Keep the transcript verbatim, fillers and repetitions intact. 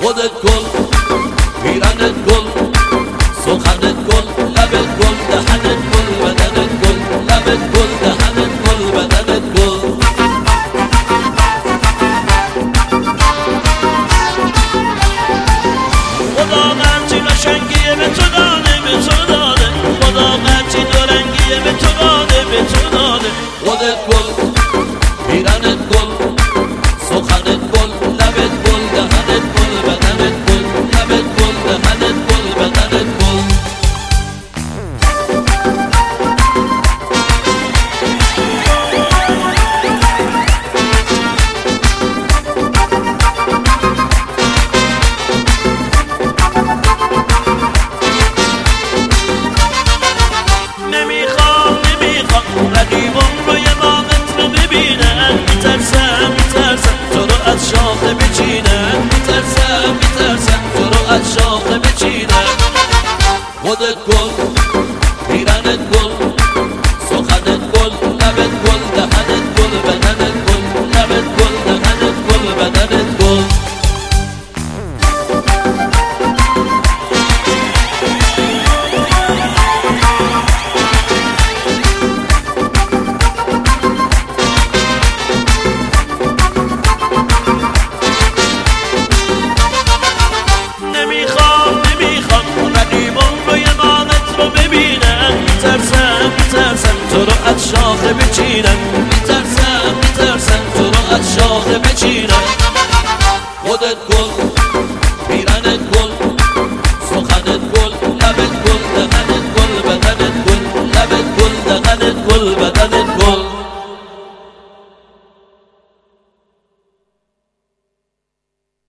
خودت گل، پیرنت گل، سخنت گل، لبت گل، دهنت گل، بدنت گل، لبت گل، دهنت گل، بدنت گل. خدا هرچی قشنگیه به تو داده، به تو داده. خدا هرچی دورنگیه به تو داده، به تو داده. خودت گل، پیرنت گل، سخنت گل، لبت گل، دهنت گل، بدنت گل، لبت گل، دهنت گل، بدنت گل. نمیخوام نمیخوام رقیبم روی باغت رو ببینن، میترسم میترسم تو رو از شاخه بچینن، میترسم میترسم تو رو از شاخه بچینن. خودت گل، پیرنت گل، سخنت گل، لبت گل، دهنت گل، بدنت گل، لبت گل، دهنت گل، بدنت گل. نمیخوام نمیخوام رقیبم روی باغت رو ببینن، میترسم میترسم تو رو از شاخه بچینن، میترسم میترسم تو رو از شاخه بچینن. خودت گل،